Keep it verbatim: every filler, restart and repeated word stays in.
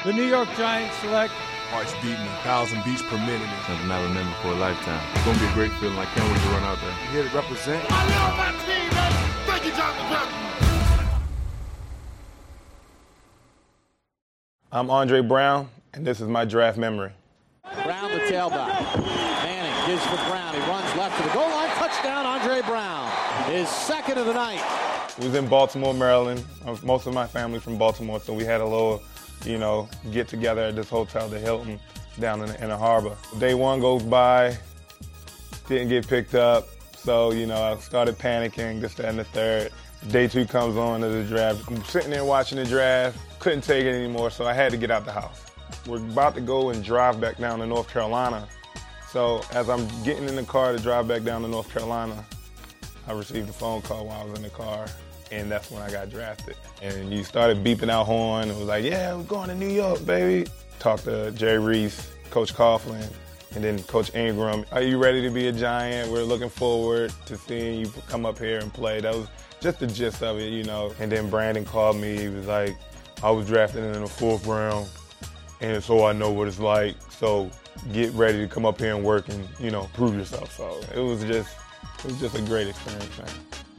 The New York Giants select hearts beating a thousand beats per minute. Something I remember for a lifetime. It's going to be a great feeling. I can't wait to run out there. Here to represent. I love my team, man. Thank you, Jonathan Brown. I'm Andre Brown, and this is my draft memory. Brown, the tailback. Manning gives for Brown. He runs left to the goal line. Touchdown, Andre Brown. His second of the night. We was in Baltimore, Maryland. Most of my family from Baltimore, so we had a little, you know, get together at this hotel, the Hilton, down in the, in the harbor. Day one goes by, didn't get picked up, so, you know, I started panicking, this, that, and the third. Day two comes on to the draft. I'm sitting there watching the draft, couldn't take it anymore, so I had to get out the house. We're about to go and drive back down to North Carolina. So as I'm getting in the car to drive back down to North Carolina, I received a phone call while I was in the car, and that's when I got drafted. And you started beeping out horn, and it was like, yeah, we're going to New York, baby. Talked to Jerry Reese, Coach Coughlin, and then Coach Ingram. Are you ready to be a Giant? We're looking forward to seeing you come up here and play. That was just the gist of it, you know. And then Brandon called me. He was like, I was drafted in the fourth round, and so I know what it's like. So get ready to come up here and work and, you know, prove yourself. So it was just, it was just a great experience, man.